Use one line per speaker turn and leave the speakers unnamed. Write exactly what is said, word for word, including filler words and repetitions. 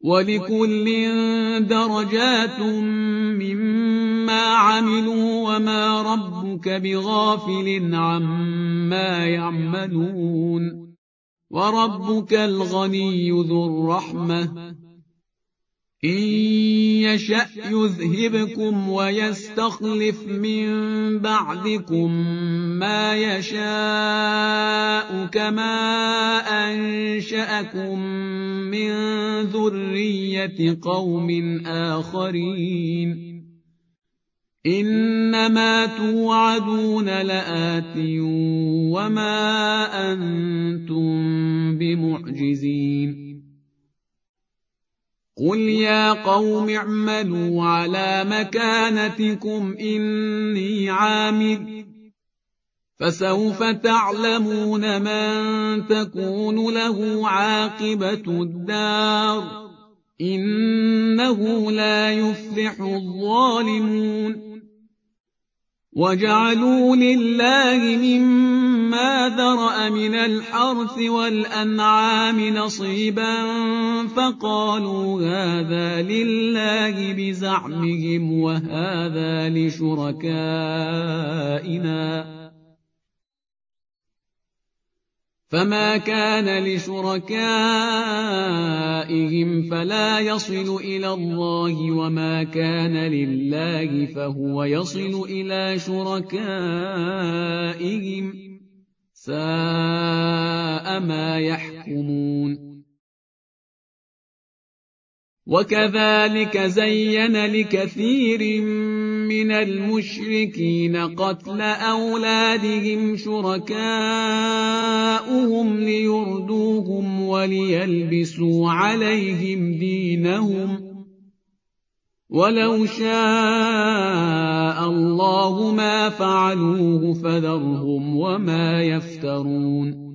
ولكل درجات مما عملوا وما ربك بغافل عما يعملون وربك الغني ذو الرحمة إن يشأ يذهبكم ويستخلف من بعدكم ما يشاء كما أنشأكم من ذرية قوم آخرين إنما توعدون لآت وما أنتم بمعجزين قل يا قوم اعملوا على مكانتكم إني عامل فسوف تعلمون من تكون له عاقبة الدار إنه لا يفلح الظالمون وجعلوا لله مما ذرأ من الحرث والأنعام نصيبا فقالوا هذا لله بزعمهم وهذا لشركائنا فما كان لشركائهم فلا يصل إلى الله وما كان لله فهو يصل إلى شركائهم ساء ما يحكمون وكذلك زين لكثير من المشركين قتل أولادهم شركاؤهم ليردوهم وليلبسوا عليهم دينهم ولو شاء الله ما فعلوه فذرهم وما يفترون